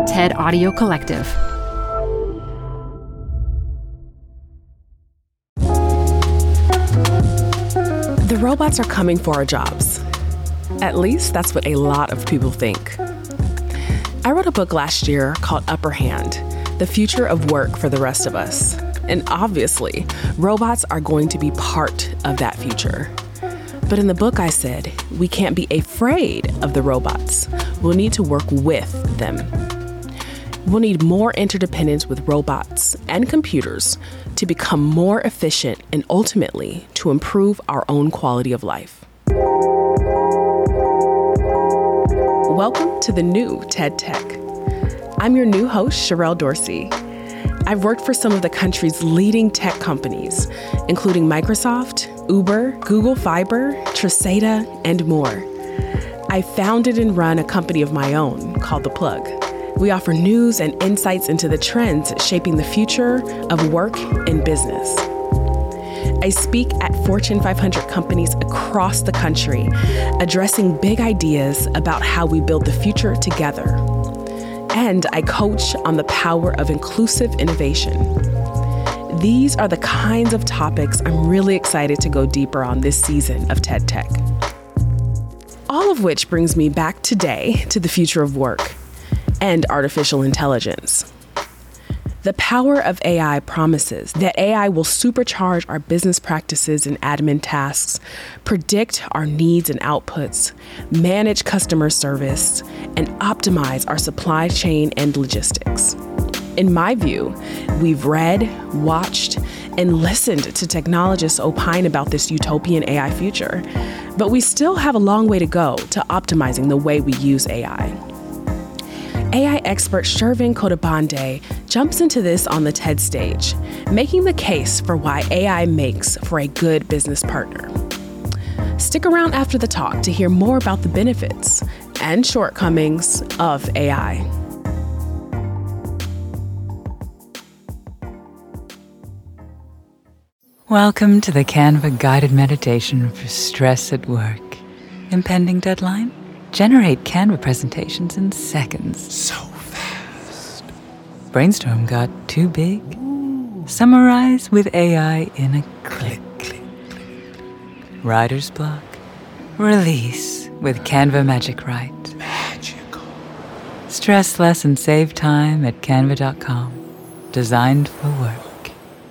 TED Audio Collective. The robots are coming for our jobs. At least that's what a lot of people think. I wrote a book last year called Upper Hand, The Future of Work for the Rest of Us. And obviously, robots are going to be part of that future. But in the book, I said, we can't be afraid of the robots. We'll need to work with them. We'll need more interdependence with robots and computers to become more efficient and ultimately to improve our own quality of life. Welcome to the new TED Tech. I'm your new host, Sherelle Dorsey. I've worked for some of the country's leading tech companies, including Microsoft, Uber, Google Fiber, Tresata, and more. I founded and run a company of my own called The Plug. We offer news and insights into the trends shaping the future of work and business. I speak at Fortune 500 companies across the country, addressing big ideas about how we build the future together. And I coach on the power of inclusive innovation. These are the kinds of topics I'm really excited to go deeper on this season of TED Tech. All of which brings me back today to the future of work and artificial intelligence. The power of AI promises that AI will supercharge our business practices and admin tasks, predict our needs and outputs, manage customer service, and optimize our supply chain and logistics. In my view, we've read, watched, and listened to technologists opine about this utopian AI future, but we still have a long way to go to optimizing the way we use AI. AI expert Shervin Khodabandeh jumps into this on the TED stage, making the case for why AI makes for a good business partner. Stick around after the talk to hear more about the benefits and shortcomings of AI. Welcome to the Canva guided meditation for stress at work. Impending deadline? Generate Canva presentations in seconds. So fast. Brainstorm got too big? Summarize with AI in a click. Writer's block? Release with Canva Magic Write. Magical. Stress less and save time at canva.com. Designed for work.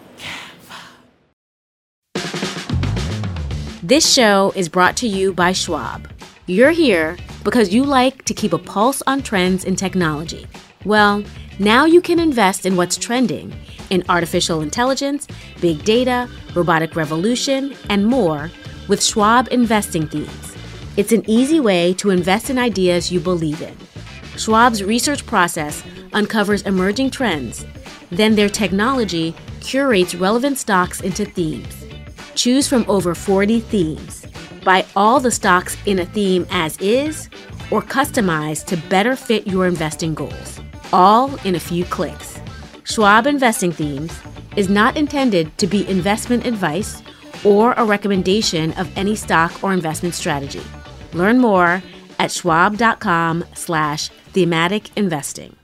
This show is brought to you by Schwab. You're here because you like to keep a pulse on trends in technology. Well, now you can invest in what's trending in artificial intelligence, big data, robotic revolution, and more with Schwab Investing Themes. It's an easy way to invest in ideas you believe in. Schwab's research process uncovers emerging trends. Then their technology curates relevant stocks into themes. Choose from over 40 themes. Buy all the stocks in a theme as is, or customize to better fit your investing goals, all in a few clicks. Schwab Investing Themes is not intended to be investment advice or a recommendation of any stock or investment strategy. Learn more at schwab.com/thematic investing.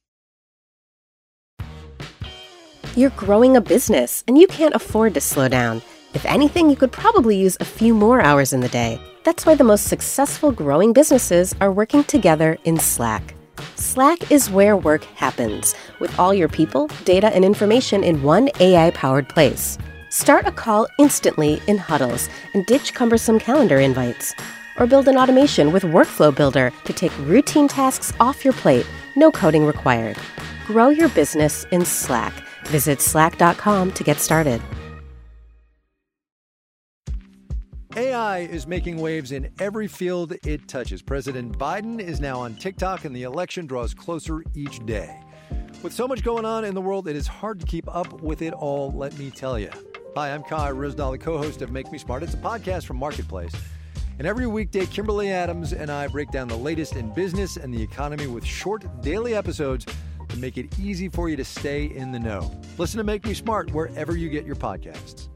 You're growing a business and you can't afford to slow down. If anything, you could probably use a few more hours in the day. That's why the most successful growing businesses are working together in Slack. Slack is where work happens, with all your people, data, and information in one AI-powered place. Start a call instantly in huddles and ditch cumbersome calendar invites. Or build an automation with Workflow Builder to take routine tasks off your plate, no coding required. Grow your business in Slack. Visit slack.com to get started. AI is making waves in every field it touches. President Biden is now on TikTok, and the election draws closer each day. With so much going on in the world, it is hard to keep up with it all, let me tell you. Hi, I'm Kai Ryssdal, the co-host of Make Me Smart. It's a podcast from Marketplace. And every weekday, Kimberly Adams and I break down the latest in business and the economy with short daily episodes to make it easy for you to stay in the know. Listen to Make Me Smart wherever you get your podcasts.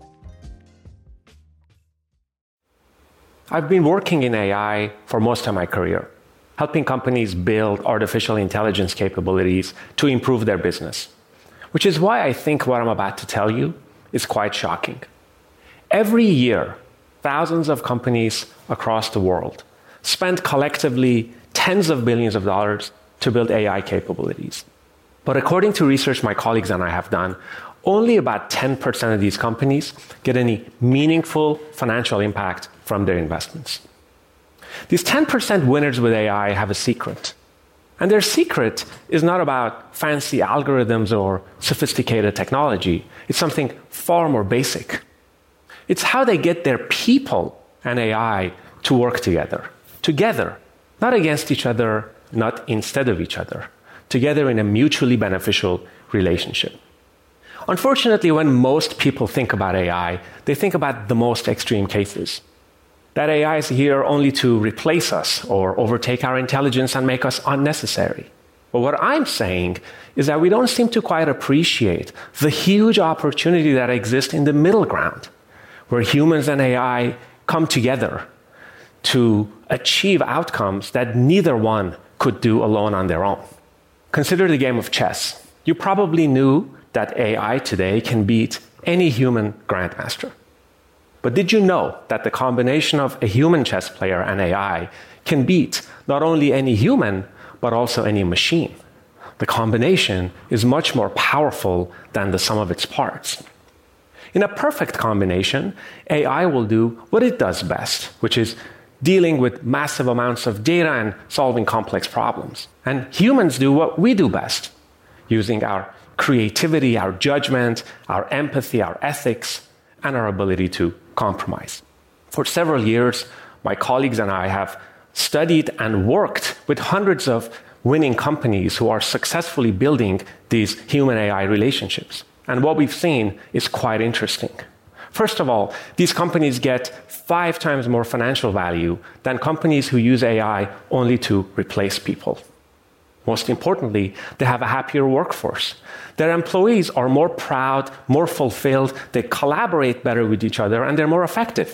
I've been working in AI for most of my career. helping companies build artificial intelligence capabilities to improve their business. Which is why I think what I'm about to tell you is quite shocking. Every year, thousands of companies across the world spend collectively tens of billions of dollars to build AI capabilities. But according to research my colleagues and I have done, only about 10% of these companies get any meaningful financial impact from their investments. These 10% winners with AI have a secret. And their secret is not about fancy algorithms or sophisticated technology. It's something far more basic. It's how they get their people and AI to work together. Together, not against each other, not instead of each other. Together in a mutually beneficial relationship. Unfortunately, when most people think about AI, they think about the most extreme cases. That AI is here only to replace us or overtake our intelligence and make us unnecessary. But what I'm saying is that we don't seem to quite appreciate the huge opportunity that exists in the middle ground, where humans and AI come together to achieve outcomes that neither one could do alone on their own. Consider the game of chess. You probably knew that AI today can beat any human grandmaster. But did you know that the combination of a human chess player and AI can beat not only any human, but also any machine? The combination is much more powerful than the sum of its parts. In a perfect combination, AI will do what it does best, which is dealing with massive amounts of data and solving complex problems. And humans do what we do best, using our creativity, our judgment, our empathy, our ethics, and our ability to compromise. For several years, my colleagues and I have studied and worked with hundreds of winning companies who are successfully building these human-AI relationships. And what we've seen is quite interesting. First of all, these companies get 5 times more financial value than companies who use AI only to replace people. Most importantly, they have a happier workforce. Their employees are more proud, more fulfilled, they collaborate better with each other, and they're more effective.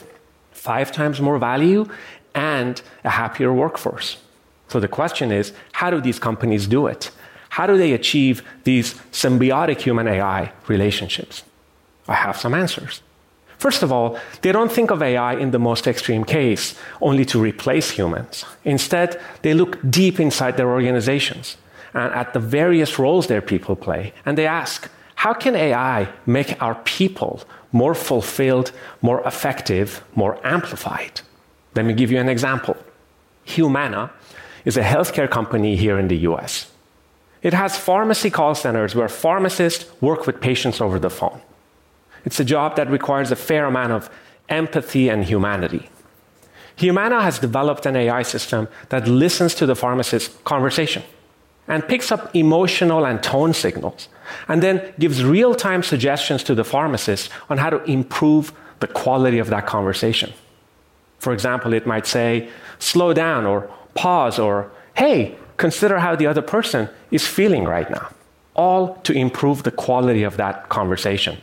5 times more value and a happier workforce. So the question is, how do these companies do it? How do they achieve these symbiotic human-AI relationships? I have some answers. First of all, they don't think of AI in the most extreme case, only to replace humans. Instead, they look deep inside their organizations and at the various roles their people play. And they ask, how can AI make our people more fulfilled, more effective, more amplified? Let me give you an example. Humana is a healthcare company here in the US. It has pharmacy call centers where pharmacists work with patients over the phone. It's a job that requires a fair amount of empathy and humanity. Humana has developed an AI system that listens to the pharmacist's conversation and picks up emotional and tone signals, and then gives real-time suggestions to the pharmacist on how to improve the quality of that conversation. For example, it might say, slow down, or pause, or hey, consider how the other person is feeling right now, all to improve the quality of that conversation.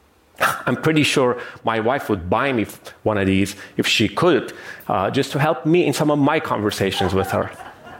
I'm pretty sure my wife would buy me one of these if she could, just to help me in some of my conversations with her.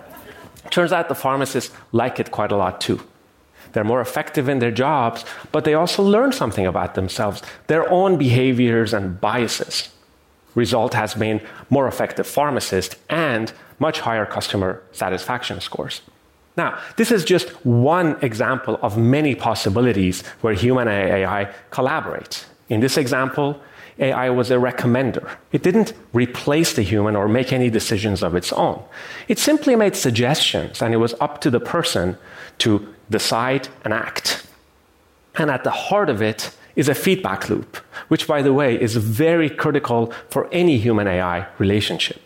Turns out the pharmacists like it quite a lot too. They're more effective in their jobs, but they also learn something about themselves, their own behaviors and biases. Result has been more effective pharmacists and much higher customer satisfaction scores. Now, this is just one example of many possibilities where human and AI collaborate. In this example, AI was a recommender. It didn't replace the human or make any decisions of its own. It simply made suggestions, and it was up to the person to decide and act. And at the heart of it is a feedback loop, which, by the way, is very critical for any human-AI relationship.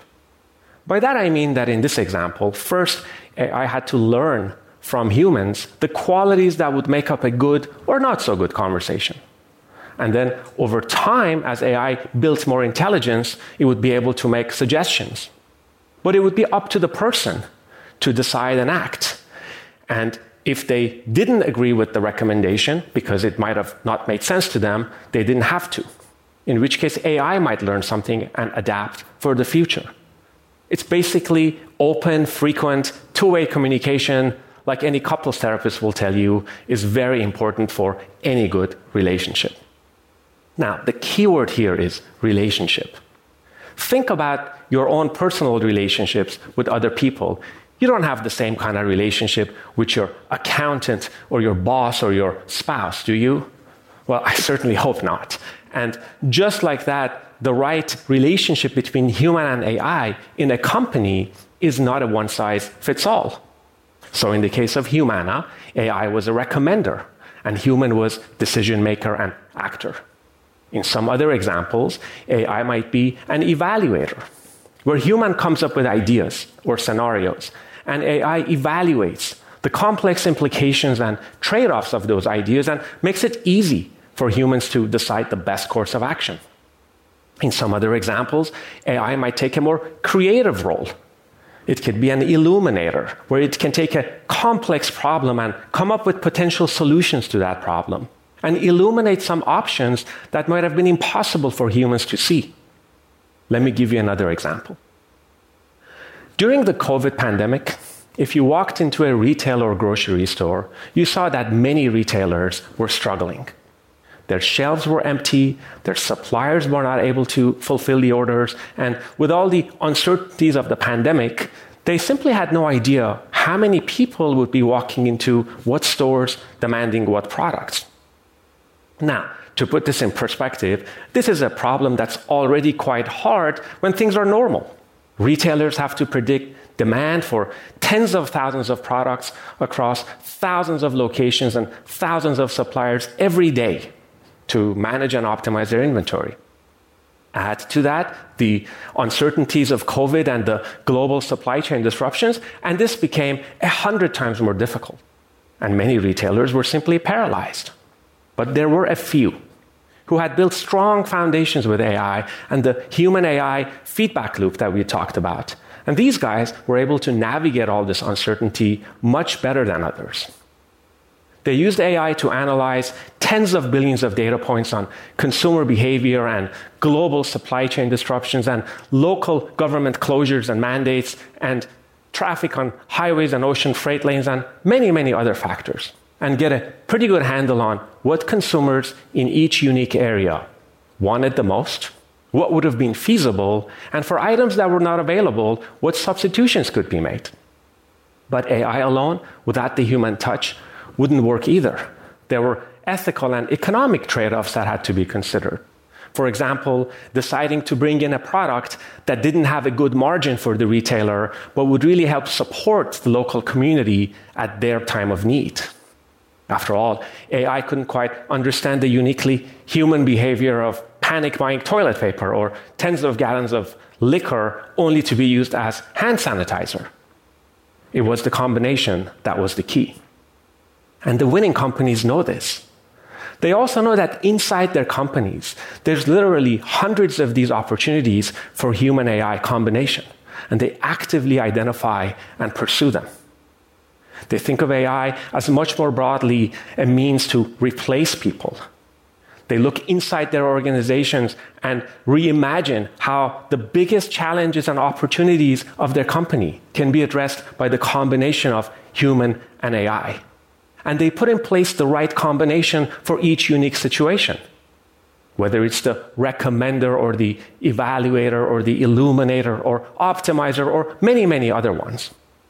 By that I mean that in this example, first, AI had to learn from humans the qualities that would make up a good or not so good conversation. And then over time, as AI built more intelligence, it would be able to make suggestions. But it would be up to the person to decide and act. And if they didn't agree with the recommendation, because it might have not made sense to them, they didn't have to. In which case, AI might learn something and adapt for the future. It's basically open, frequent, two-way communication, like any couples therapist will tell you, is very important for any good relationship. Now, the key word here is relationship. Think about your own personal relationships with other people. You don't have the same kind of relationship with your accountant or your boss or your spouse, do you? Well, I certainly hope not. And just like that, the right relationship between human and AI in a company is not a one-size-fits-all. So in the case of Humana, AI was a recommender, and human was decision maker and actor. In some other examples, AI might be an evaluator, where human comes up with ideas or scenarios, and AI evaluates the complex implications and trade-offs of those ideas and makes it easy for humans to decide the best course of action. In some other examples, AI might take a more creative role. It could be an illuminator, where it can take a complex problem and come up with potential solutions to that problem, and illuminate some options that might have been impossible for humans to see. Let me give you another example. During the COVID pandemic, if you walked into a retail or grocery store, you saw that many retailers were struggling. Their shelves were empty, their suppliers were not able to fulfill the orders, and with all the uncertainties of the pandemic, they simply had no idea how many people would be walking into what stores demanding what products. Now, to put this in perspective, this is a problem that's already quite hard when things are normal. Retailers have to predict demand for tens of thousands of products across thousands of locations and thousands of suppliers every day to manage and optimize their inventory. Add to that the uncertainties of COVID and the global supply chain disruptions, and this became 100 times more difficult. And many retailers were simply paralyzed. But there were a few who had built strong foundations with AI and the human-AI feedback loop that we talked about. And these guys were able to navigate all this uncertainty much better than others. They used AI to analyze tens of billions of data points on consumer behavior and global supply chain disruptions and local government closures and mandates and traffic on highways and ocean freight lanes and many, many other factors, and get a pretty good handle on what consumers in each unique area wanted the most, what would have been feasible, and for items that were not available, what substitutions could be made. But AI alone, without the human touch, wouldn't work either. There were ethical and economic trade-offs that had to be considered. For example, deciding to bring in a product that didn't have a good margin for the retailer, but would really help support the local community at their time of need. After all, AI couldn't quite understand the uniquely human behavior of panic buying toilet paper or tens of gallons of liquor only to be used as hand sanitizer. It was the combination that was the key. And the winning companies know this. They also know that inside their companies, there's literally hundreds of these opportunities for human-AI combination, and they actively identify and pursue them. They think of AI as much more broadly a means to replace people. They look inside their organizations and reimagine how the biggest challenges and opportunities of their company can be addressed by the combination of human and AI. And they put in place the right combination for each unique situation, whether it's the recommender or the evaluator or the illuminator or optimizer or many, many other ones.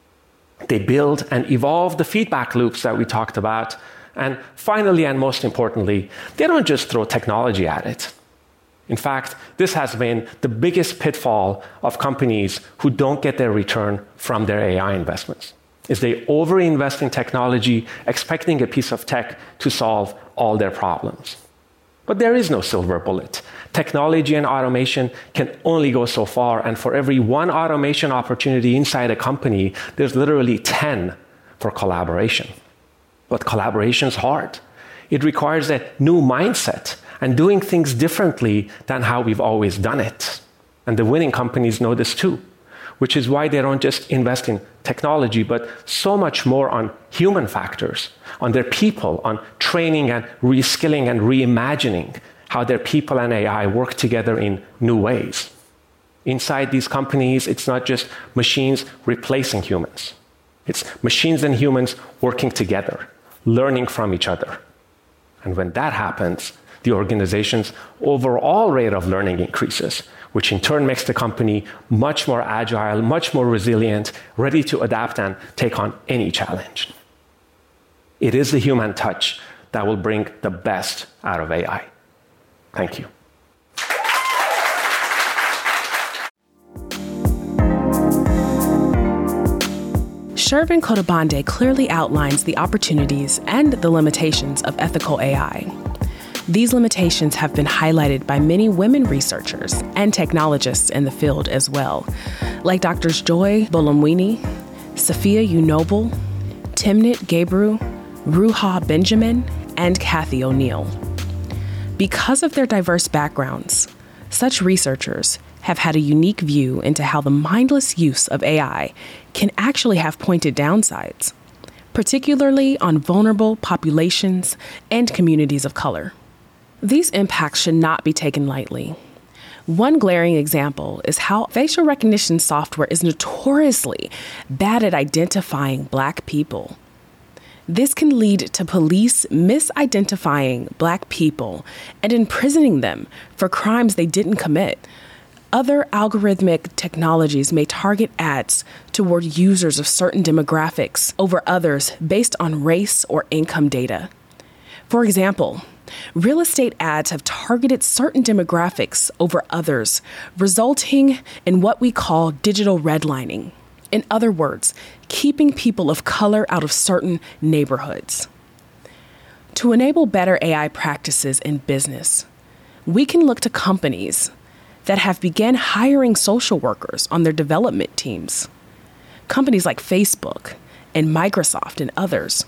They build and evolve the feedback loops that we talked about. And finally, and most importantly, they don't just throw technology at it. In fact, this has been the biggest pitfall of companies who don't get their return from their AI investments, is they overinvest in technology, expecting a piece of tech to solve all their problems. But there is no silver bullet. Technology and automation can only go so far, and for every one automation opportunity inside a company, there's literally 10 for collaboration. But collaboration's hard. It requires a new mindset and doing things differently than how we've always done it. And the winning companies know this too, which is why they don't just invest in technology, but so much more on human factors, on their people, on training and reskilling and reimagining how their people and AI work together in new ways. Inside these companies, it's not just machines replacing humans. It's machines and humans working together, learning from each other. And when that happens, the organization's overall rate of learning increases, which in turn makes the company much more agile, much more resilient, ready to adapt and take on any challenge. It is the human touch that will bring the best out of AI. Thank you. Shervin Khodabandeh clearly outlines the opportunities and the limitations of ethical AI. These limitations have been highlighted by many women researchers and technologists in the field as well, like Drs. Joy Buolamwini, Safiya Noble, Timnit Gebru, Ruha Benjamin, and Kathy O'Neill. Because of their diverse backgrounds, such researchers have had a unique view into how the mindless use of AI can actually have pointed downsides, particularly on vulnerable populations and communities of color. These impacts should not be taken lightly. One glaring example is how facial recognition software is notoriously bad at identifying Black people. This can lead to police misidentifying Black people and imprisoning them for crimes they didn't commit. Other algorithmic technologies may target ads toward users of certain demographics over others based on race or income data. For example, real estate ads have targeted certain demographics over others, resulting in what we call digital redlining. In other words, keeping people of color out of certain neighborhoods. To enable better AI practices in business, we can look to companies that have begun hiring social workers on their development teams. Companies like Facebook and Microsoft and others.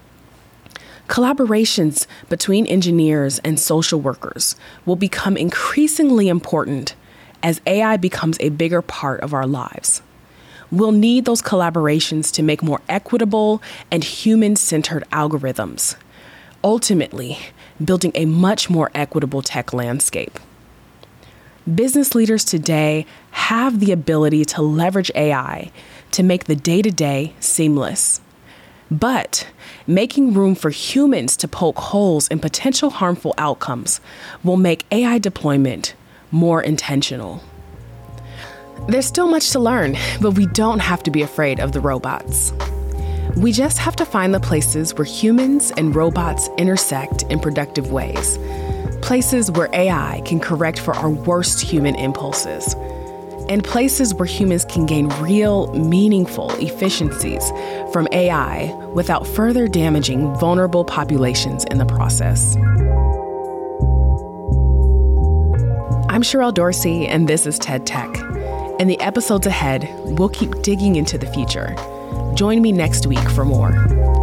Collaborations between engineers and social workers will become increasingly important as AI becomes a bigger part of our lives. We'll need those collaborations to make more equitable and human-centered algorithms, ultimately building a much more equitable tech landscape. Business leaders today have the ability to leverage AI to make the day-to-day seamless. But making room for humans to poke holes in potential harmful outcomes will make AI deployment more intentional. There's still much to learn, but we don't have to be afraid of the robots. We just have to find the places where humans and robots intersect in productive ways. Places where AI can correct for our worst human impulses, and places where humans can gain real, meaningful efficiencies from AI without further damaging vulnerable populations in the process. I'm Sherelle Dorsey, and this is TED Tech. In the episodes ahead, we'll keep digging into the future. Join me next week for more.